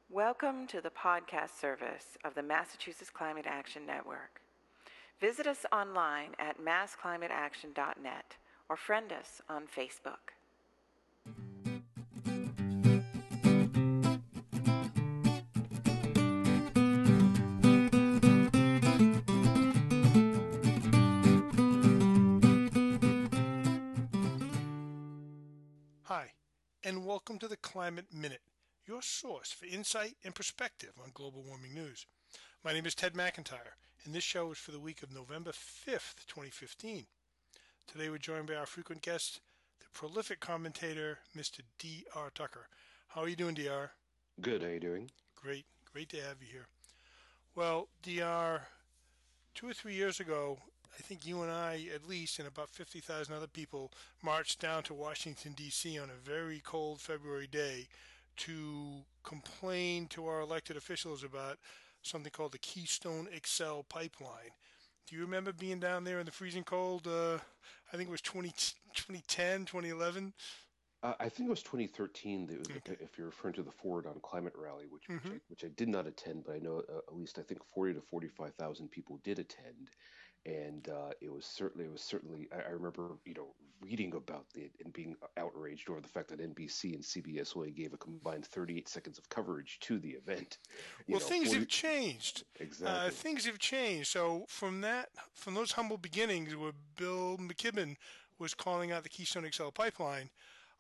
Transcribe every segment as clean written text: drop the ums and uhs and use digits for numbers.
Welcome to the podcast service of the Massachusetts Climate Action Network. Visit us online at massclimateaction.net or friend us on Facebook. Hi, and welcome to the Climate Minute, your source for insight and perspective on global warming news. My name is Ted McIntyre, and this show is for the week of November 5th, 2015. Today we're joined by our frequent guest, the prolific commentator, Mr. D.R. Tucker. How are you doing, D.R.? Good, how you doing? Great to have you here. Well, D.R., 2 or 3 years ago, I think you and I, at least, and about 50,000 other people, marched down to Washington, D.C. on a very cold February day to complain to our elected officials about something called the Keystone XL pipeline. Do you remember being down there in the freezing cold? I think it was 2010, 2011. I think it was 2013. Okay. If you're referring to the Forward on Climate rally, Mm-hmm. which I did not attend, but I know at least I think 40 to 45,000 people did attend, and it was certainly. I remember reading about it and being outraged over the fact that NBC and CBS only gave a combined 38 seconds of coverage to the event. Well, things have 40 changed. exactly. Things have changed. So from those humble beginnings, where Bill McKibben was calling out the Keystone XL pipeline,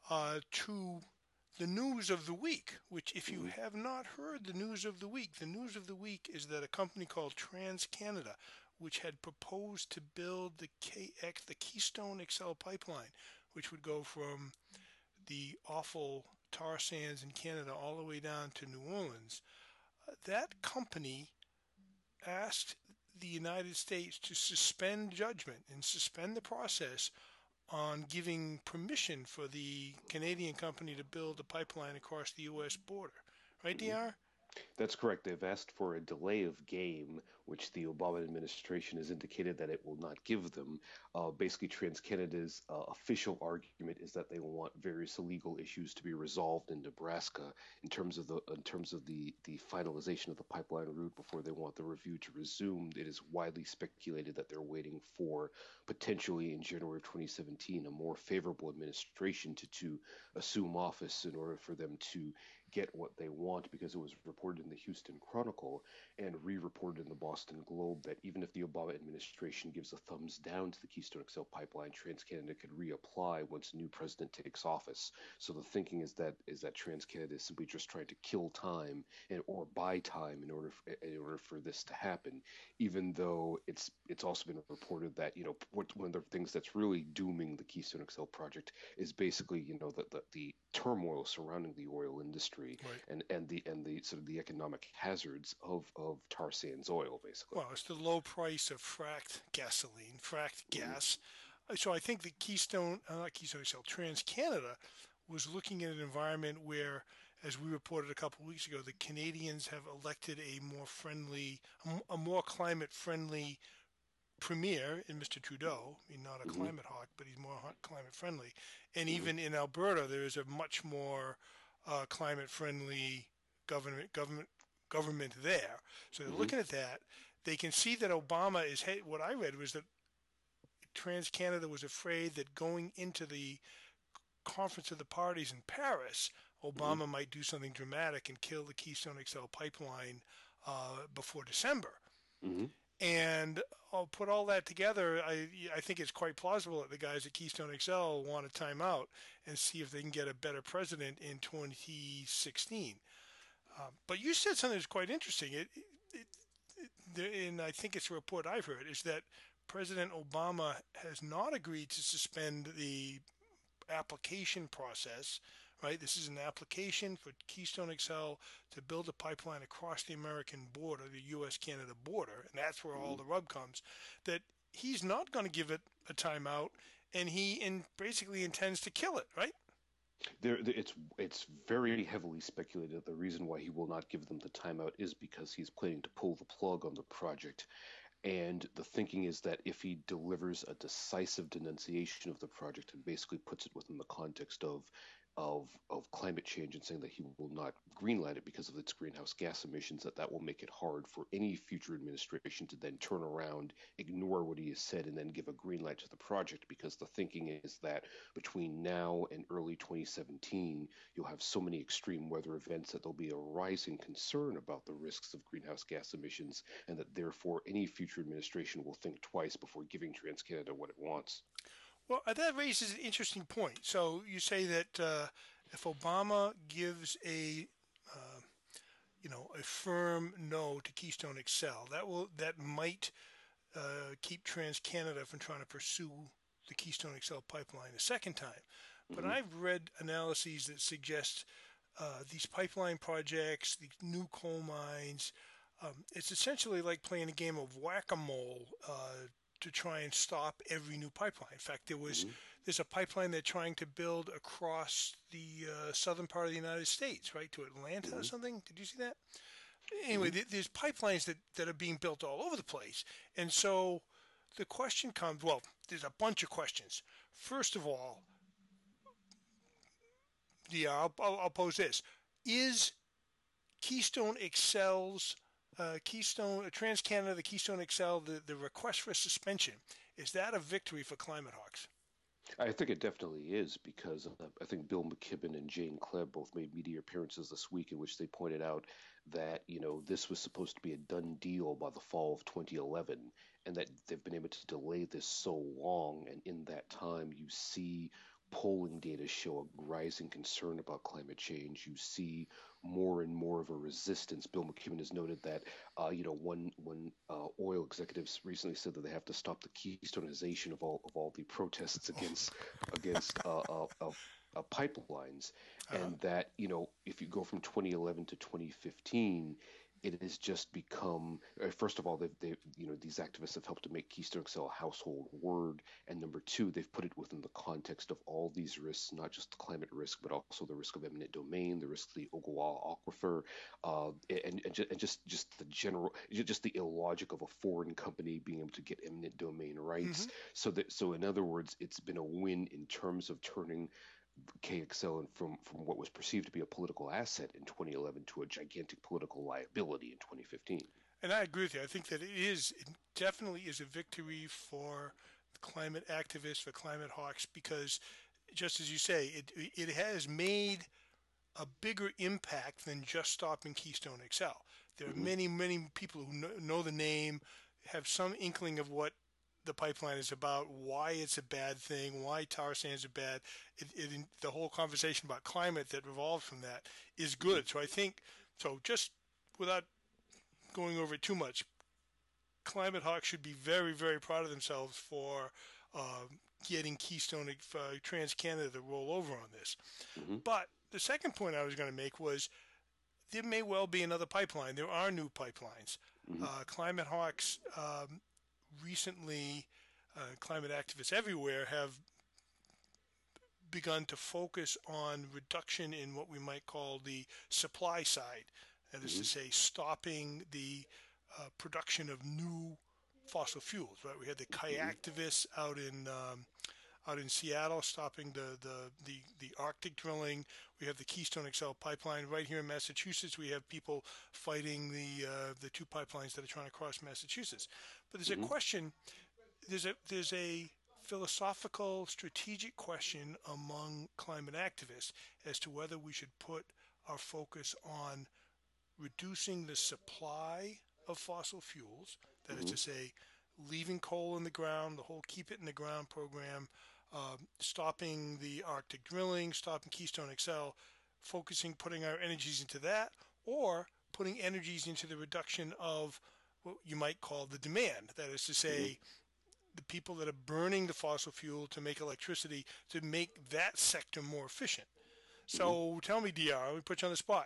to the news of the week. Which, if you Hmm. have not heard the news of the week is that a company called TransCanada, which had proposed to build the Keystone XL pipeline, which would go from the awful tar sands in Canada all the way down to New Orleans. That company asked the United States to suspend judgment and suspend the process on giving permission for the Canadian company to build a pipeline across the U.S. border. Right, DR? That's correct. They've asked for a delay of game, which the Obama administration has indicated that it will not give them. Basically, TransCanada's official argument is that they want various legal issues to be resolved in Nebraska in terms of the finalization of the pipeline route before they want the review to resume. It is widely speculated that they're waiting for potentially in January of 2017 a more favorable administration to assume office in order for them to get what they want, because it was reported in the Houston Chronicle and re-reported in the Boston Globe that even if the Obama administration gives a thumbs down to the Keystone XL pipeline, TransCanada could reapply once a new president takes office. So the thinking is that TransCanada is simply just trying to kill time or buy time in order for this to happen. Even though it's also been reported that one of the things that's really dooming the Keystone XL project is basically the turmoil surrounding the oil industry Right. and the sort of the economic hazards of tar sands oil, basically. Well, it's the low price of fracked gasoline, fracked Hmm. gas. So I think the not Keystone XL, TransCanada was looking at an environment where, as we reported a couple of weeks ago, the Canadians have elected a more climate friendly premier in Mr. Trudeau. I mean, not a Hmm. climate hawk, but he's more climate friendly. And Hmm. even in Alberta, there is a much more climate friendly government government government there. So they're Hmm. looking at that. They can see that Obama is. What I read was that TransCanada was afraid that going into the conference of the parties in Paris, Hmm. Obama might do something dramatic and kill the Keystone XL pipeline before December. Hmm. And I'll put all that together. I think it's quite plausible that the guys at Keystone XL want to time out and see if they can get a better president in 2016. But you said something that's quite interesting. And I think it's a report I've heard, is that President Obama has not agreed to suspend the application process, right? This is an application for Keystone XL to build a pipeline across the American border, the U.S. Canada border, and that's where all Hmm. the rub comes. That he's not going to give it a timeout, and basically intends to kill it, right? It's very heavily speculated that the reason why he will not give them the timeout is because he's planning to pull the plug on the project. And the thinking is that if he delivers a decisive denunciation of the project and basically puts it within the context of of climate change and saying that he will not greenlight it because of its greenhouse gas emissions, that will make it hard for any future administration to then turn around, ignore what he has said, and then give a green light to the project, because the thinking is that between now and early 2017, you'll have so many extreme weather events that there'll be a rising concern about the risks of greenhouse gas emissions, and that therefore any future administration will think twice before giving TransCanada what it wants. Well, that raises an interesting point. So you say that if Obama gives uh, a firm no to Keystone XL, that might keep TransCanada from trying to pursue the Keystone XL pipeline a second time. But Mm-hmm. I've read analyses that suggest these pipeline projects, these new coal mines, it's essentially like playing a game of whack-a-mole to try and stop every new pipeline. In fact, Mm-hmm. there's a pipeline they're trying to build across the southern part of the United States, right, to Atlanta or Mm-hmm. something. Did you see that? Anyway, Mm-hmm. there's pipelines that are being built all over the place. And so the question comes, well, there's a bunch of questions. First of all, I'll pose this. Is Keystone XL's Keystone TransCanada, the Keystone XL, the request for suspension, is that a victory for Climate Hawks? I think it definitely is, because I think Bill McKibben and Jane Klebb both made media appearances this week in which they pointed out that this was supposed to be a done deal by the fall of 2011, and that they've been able to delay this so long, and in that time you see polling data show a rising concern about climate change. You see more and more of a resistance. Bill McKibben has noted that, when oil executives recently said that they have to stop the Keystoneization of all the protests against pipelines, Uh, and that if you go from 2011 to 2015, it has just become, first of all, these activists have helped to make Keystone XL a household word, and number two, they've put it within the context of all these risks, not just the climate risk, but also the risk of eminent domain, the risk of the Ogallala Aquifer, and just the general, just the illogic of a foreign company being able to get eminent domain rights. mhm. So in other words, it's been a win in terms of turning KXL from what was perceived to be a political asset in 2011 to a gigantic political liability in 2015. And I agree with you. I think that it definitely is a victory for climate activists, for Climate Hawks, because just as you say, it has made a bigger impact than just stopping Keystone XL. There are Hmm. many, many people who know the name, have some inkling of what the pipeline is about, why it's a bad thing, why tar sands are bad. The whole conversation about climate that revolves from that is good. So I think, so just without going over it too much, Climate Hawks should be very, very proud of themselves for uh, getting Keystone TransCanada to roll over on this. Hmm. But the second point I was going to make was there may well be another pipeline. There are new pipelines. Hmm. Climate Hawks recently, climate activists everywhere have begun to focus on reduction in what we might call the supply side. That is to Hmm. say, stopping the production of new fossil fuels. Right? We had the Hmm. kayaktivists out in Seattle, stopping the Arctic drilling. We have the Keystone XL pipeline right here in Massachusetts. We have people fighting the two pipelines that are trying to cross Massachusetts. But there's a Hmm. question. There's a philosophical, strategic question among climate activists as to whether we should put our focus on reducing the supply of fossil fuels. That is Hmm. to say, leaving coal in the ground, the whole Keep It in the Ground program, stopping the Arctic drilling, stopping Keystone XL, putting our energies into that, or putting energies into the reduction of what you might call the demand. That is to Hmm. say, the people that are burning the fossil fuel to make electricity to make that sector more efficient. Hmm. So tell me, Dr. Let me put you on the spot.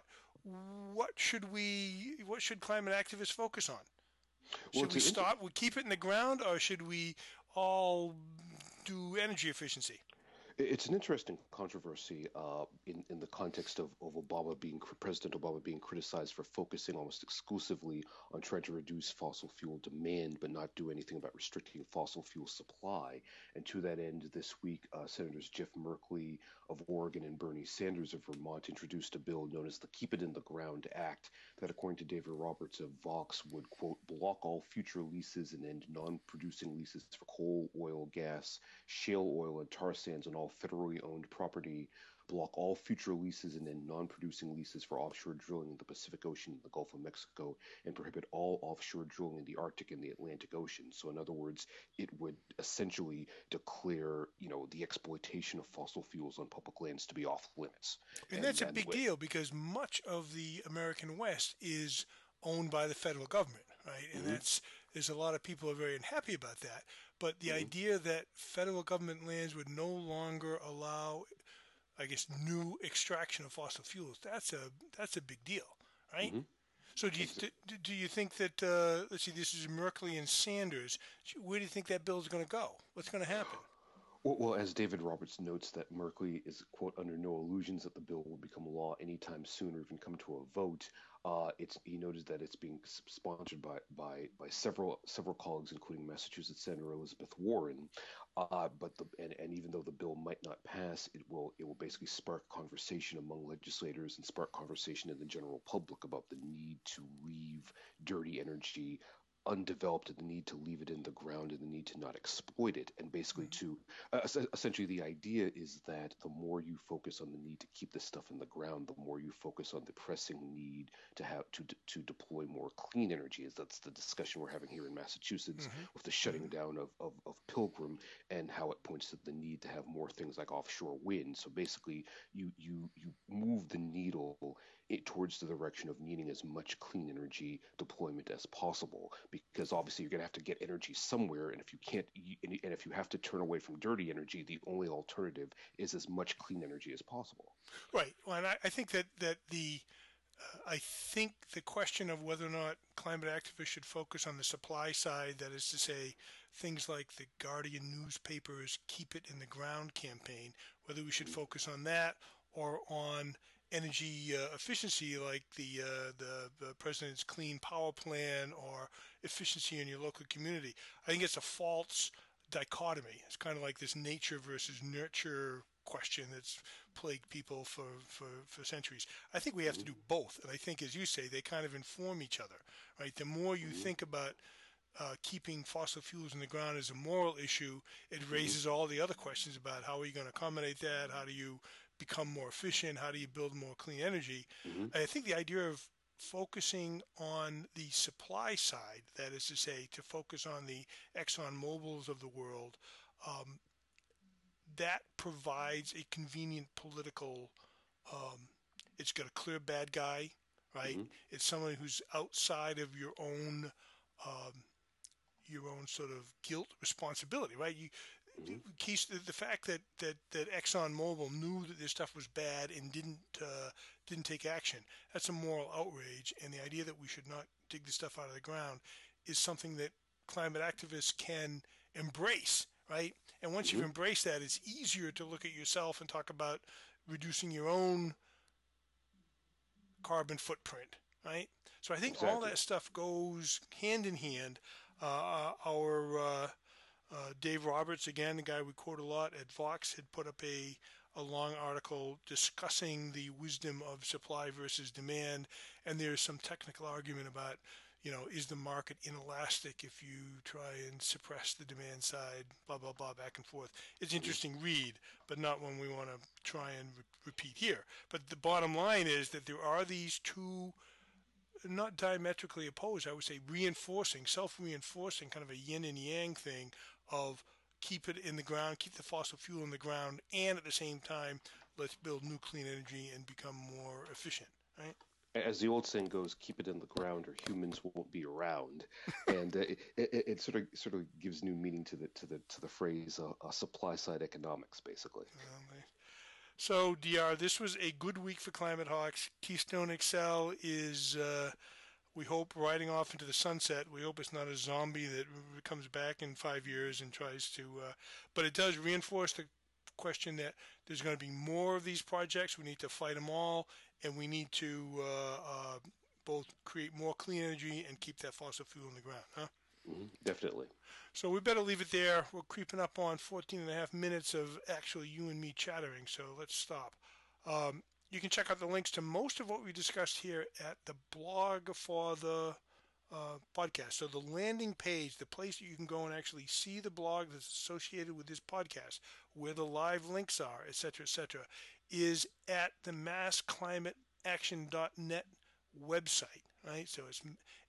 What should climate activists focus on? Well, Should it's we an inter- start with keep it in the ground, or should we all do energy efficiency? It's an interesting controversy in the context of President Obama being criticized for focusing almost exclusively on trying to reduce fossil fuel demand, but not do anything about restricting fossil fuel supply. And to that end, this week, Senators Jeff Merkley of Oregon and Bernie Sanders of Vermont introduced a bill known as the Keep It in the Ground Act that, according to David Roberts of Vox, would, quote, block all future leases and end non-producing leases for coal, oil, gas, shale oil, and tar sands on all federally owned property, block all future leases and end non-producing leases for offshore drilling in the Pacific Ocean and the Gulf of Mexico, and prohibit all offshore drilling in the Arctic and the Atlantic Ocean. So in other words, it would essentially declare, the exploitation of fossil fuels on public lands to be off limits. And that's a big deal because much of the American West is owned by the federal government, right? And there's a lot of people who are very unhappy about that. But the idea that federal government lands would no longer allow, I guess, new extraction of fossil fuels, that's a big deal, right? So do you think that, let's see, this is Merkley and Sanders, where do you think that bill is going to go? What's going to happen? Well, as David Roberts notes, that Merkley is, quote, under no illusions that the bill will become law anytime soon or even come to a vote. He noted that it's being sponsored by several colleagues, including Massachusetts Senator Elizabeth Warren. And even though the bill might not pass, it will basically spark conversation among legislators and spark conversation in the general public about the need to leave dirty energy undeveloped, and the need to leave it in the ground, and the need to not exploit it. And basically essentially the idea is that the more you focus on the need to keep this stuff in the ground, the more you focus on the pressing need to have to deploy more clean energy. That's the discussion we're having here in Massachusetts with the shutting down of Pilgrim, and how it points to the need to have more things like offshore wind. So basically you move the needle towards the direction of needing as much clean energy deployment as possible, because obviously you're going to have to get energy somewhere, and if you can't, and if you have to turn away from dirty energy, the only alternative is as much clean energy as possible. Right. Well, and I think that I think the question of whether or not climate activists should focus on the supply side, that is to say, things like the Guardian newspaper's Keep It in the Ground campaign, whether we should focus on that or on energy efficiency, like the president's clean power plan, or efficiency in your local community. I think it's a false dichotomy. It's kind of like this nature versus nurture question that's plagued people for centuries. I think we have to do both, and I think, as you say, they kind of inform each other, right? The more you think about keeping fossil fuels in the ground as a moral issue, it raises all the other questions about how are you going to accommodate that? How do you become more efficient? How do you build more clean energy? I think the idea of focusing on the supply side, that is to say, to focus on the Exxon Mobils of the world, that provides a convenient political, it's got a clear bad guy, right? It's someone who's outside of your own sort of guilt responsibility, right? The fact that ExxonMobil knew that this stuff was bad and didn't take action, that's a moral outrage. And the idea that we should not dig this stuff out of the ground is something that climate activists can embrace, right? And once you've embraced that, it's easier to look at yourself and talk about reducing your own carbon footprint, right? So I think all that stuff goes hand in hand. Dave Roberts, again, the guy we quote a lot at Vox, had put up a long article discussing the wisdom of supply versus demand, and there's some technical argument about, is the market inelastic if you try and suppress the demand side, blah, blah, blah, back and forth. It's an interesting read, but not one we want to try and repeat here. But the bottom line is that there are these two, not diametrically opposed, I would say reinforcing, self-reinforcing, kind of a yin and yang thing of keep it in the ground, keep the fossil fuel in the ground, and at the same time, let's build new clean energy and become more efficient, right? As the old saying goes, keep it in the ground or humans won't be around. And it sort of gives new meaning to the phrase supply side economics, basically. So, DR, this was a good week for Climate Hawks. Keystone XL is, we hope, riding off into the sunset. We hope it's not a zombie that comes back in 5 years and tries to, but it does reinforce the question that there's going to be more of these projects. We need to fight them all, and we need to both create more clean energy and keep that fossil fuel in the ground, huh? Definitely. So we better leave it there. We're creeping up on 14 and a half minutes of actually you and me chattering, so let's stop. You can check out the links to most of what we discussed here at the blog for the podcast. So the landing page, the place that you can go and actually see the blog that's associated with this podcast, where the live links are, etc., is at the massclimateaction.net website, right? So it's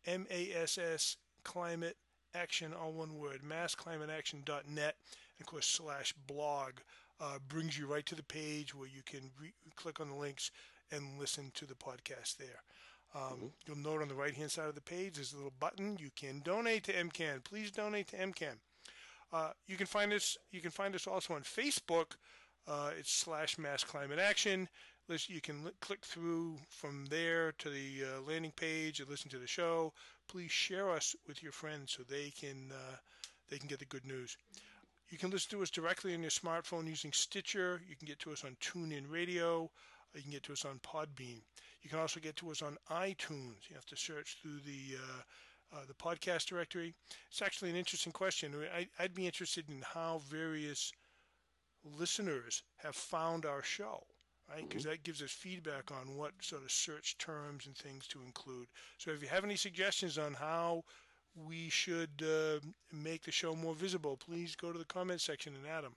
MASS Climate Action, all one word, massclimateaction.net, and of course /blog brings you right to the page where you can click on the links and listen to the podcast there. You'll note on the right-hand side of the page there's a little button. You can donate to MCAN. Please donate to MCAN. You can find us also on Facebook. It's /massclimateaction. You can click through from there to the landing page and listen to the show. Please share us with your friends so they can get the good news. You can listen to us directly on your smartphone using Stitcher. You can get to us on TuneIn Radio. You can get to us on Podbean. You can also get to us on iTunes. You have to search through the podcast directory. It's actually an interesting question. I'd be interested in how various listeners have found our show, right? Because that gives us feedback on what sort of search terms and things to include. So if you have any suggestions on how we should make the show more visible, please go to the comment section and add them.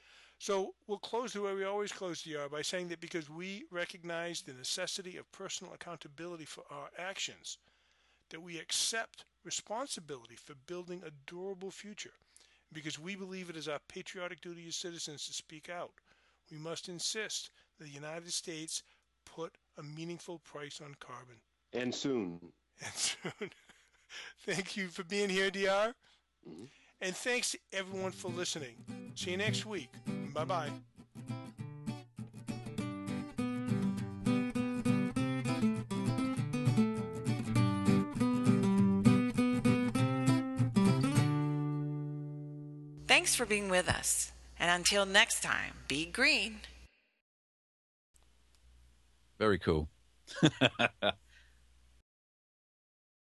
So we'll close the way we always close DR by saying that because we recognize the necessity of personal accountability for our actions, that we accept responsibility for building a durable future. Because we believe it is our patriotic duty as citizens to speak out, we must insist that the United States put a meaningful price on carbon. And soon. Thank you for being here, DR. And thanks to everyone for listening. See you next week. Bye-bye. Thanks for being with us. And until next time, be green. Very cool.